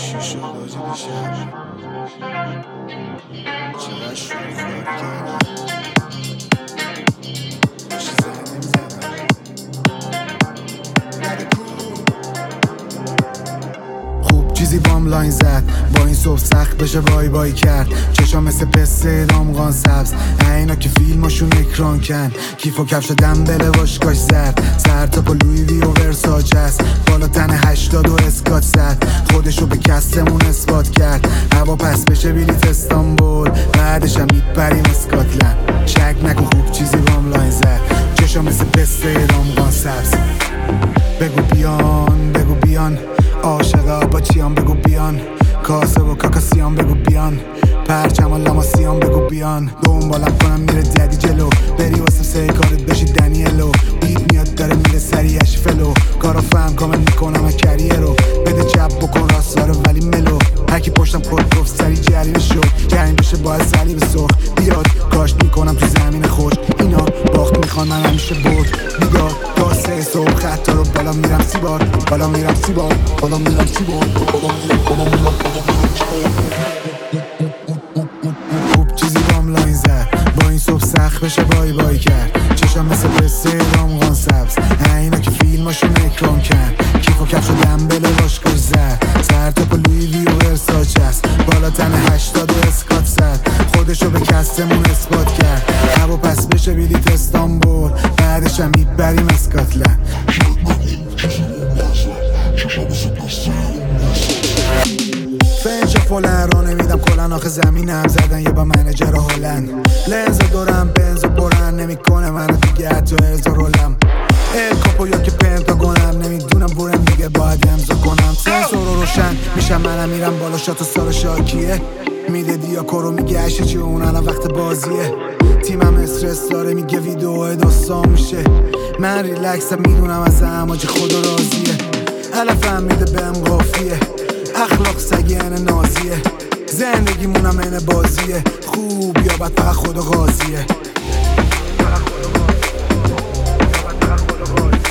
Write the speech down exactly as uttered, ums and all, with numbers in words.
چی شد آجی دیشب چقدر شروع خواهی کردم چیزایی نمیزنم خوب چیزی بام لاین زد با این صبح سخت بشه وای وای کرد چشام مثل پسته دامغان سبز اینا که فیلماشون اکران کن کیف و کفش دنبله واشکاش زد سر تا پا لوی وی و ورساچ است بالا تن هشتاد و اسکات زد خودشو به کسمون اثبات کرد هوا پس بشه بلیت استانبول بعدشم میپریم اسکاتلند شک نکن خوب چیزی بام لاین زد چشام مثل پسته دامغان سبز بگو بیان بگو بیان عاشقا با چیان بگو بیان کاسه و کاکاسیان بگو بیان پرچم و لاماسیان بگو بیان دنبالم کنم میره ددی جلو بری واسم سه کارت بشی دنیلو بیت میاد داره میره سریعش فلو کارو فهم کامل میکنم از کریه رو بده چپ بکن راستا رو ولی ملو هرکی پشتم خود گفت سری جریمه شد جریم بشه باید صلیب سرخ بیاد کاشت میکنم تو زمین خوش اینا باخت میخوان من همیشه برد بیدار تا سه صبح خطا رو بالا میرم سی بار بالا میرم سی بار بالا میرم سی بار بالا میرم بالا میرم خوب چیزی بام لاین زد با این صبح سخت بشه بای بای کرد چشم مثل پسته دامغان سبز اینا که فیلماشون اکران کن کیف و کفش و دنبله واشکاش زد سر تا پا لوی وی و ورساچ است بالا تن هشتاد و اسکات زد خودشو به کسمون اثبات کرد هوا پس بشه بلیت استانبول بعدشم میبریم اسکاتلند فنچ فولن را نمیدم کلن آخه زمینم زدن یه با منجر هلند لنز دورم بنز و برن نمیکنه منو دیگه حتی ارزا رولم ال کاپو یا که پنتاگونم نمیدونم برم دیگه باید امضا کنم سنسور رو روشن میشم منم میرم بالا شات و سال شاکیه میده دیا کرو میگه عشه چی اون الان وقت بازیه تیمم استرس داره میگه ویدئو داستان میشه من ریلکسم میدونم از اماجی خدا راضیه علفم میده بهم قافیه اخلاق سگین نازیه زندگیمونم این بازیه خوب یا بد فقط خدا قاضیه